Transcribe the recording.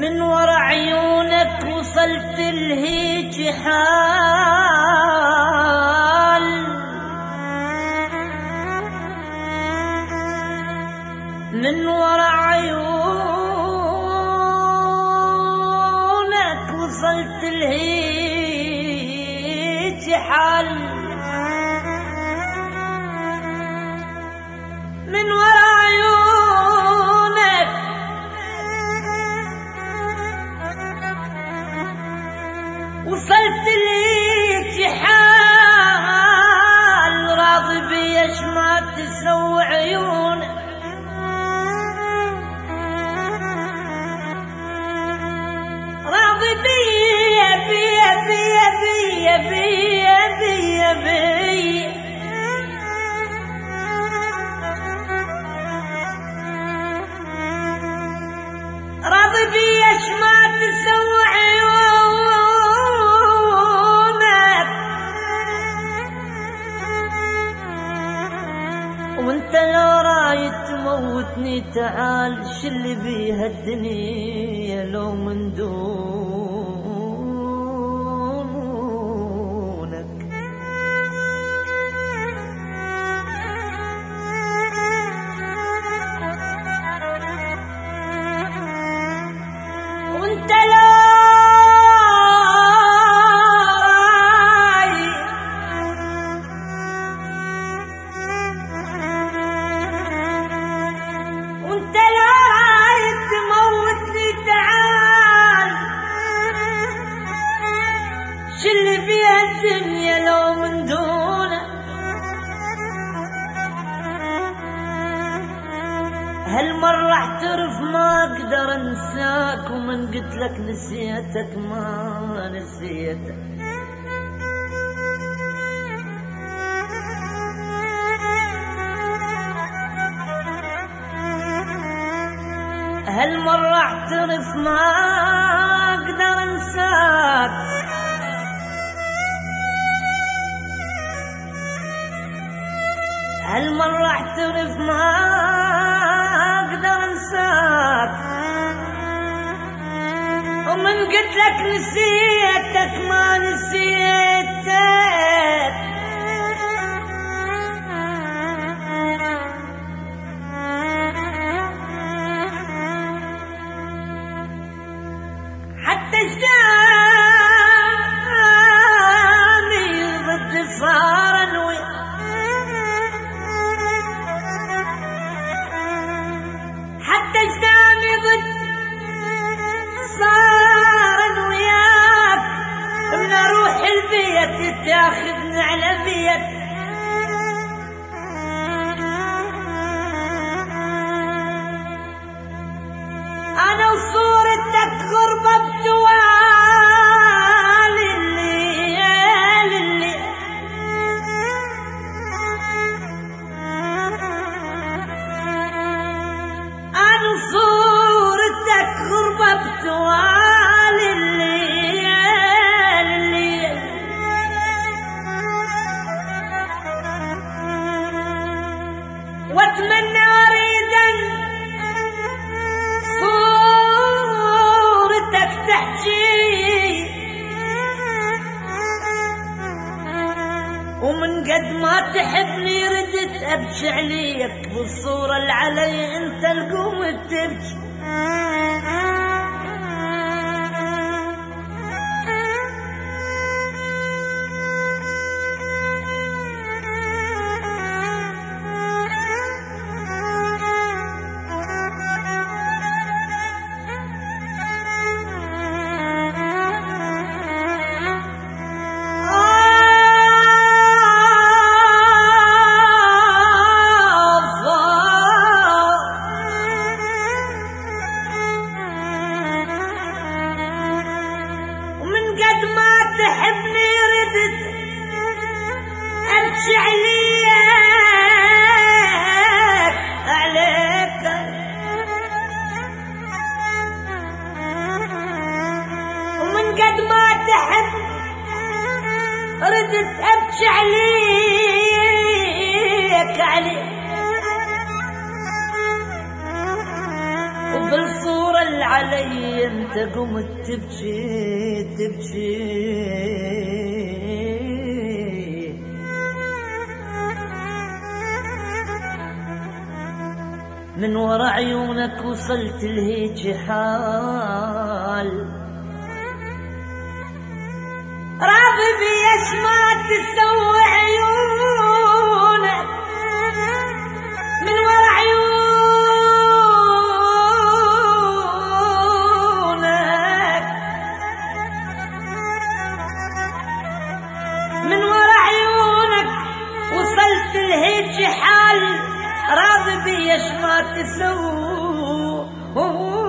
من ورا عيونك وصلت لهيج حال، من ورا عيونك وصلت لهيج حال، من ورا عيونك وصلت ليك حال، راضي بيش ما تسوي عيونك، راضي بيا بيا بيا بيا بيا بيا بيا، راضي بيش ما تسوي عيونك، وانت لو رايد تموتني تعال شل بيها الدنيا لو من دونك، وانت لو شل بيها الدنيا لو من دونه، هالمرة اعترف ما اقدر انساك، ومن قلتلك نسيتك ما نسيتك، هالمرة اعترف ما اقدر انساك، هالمرة اعترف ما اقدر انساك، ومن قلتلك نسيتك ما نسيتك، حتى اجدامي ضد صار الوي، حتى اجدامي ضد صار وياك، من اروح البيت تاخذني على بيت، انا وصورتك غربة بتوال الليل اللي أنا صورتك غربة بتوال الليل الليل، واتمنى اريدا صورتك تحكي، ومن قد ما تحبني ردت ابكي عليك، بالصورة اللي علي انت القوم بتبكي، علي انت قمت تبكي من ورا عيونك وصلت لهيج حال راضي بيش ما تسوي عيونك من ورا عيونك من ورا عيونك وصلت لهيج حال راضي بيش ما تسوي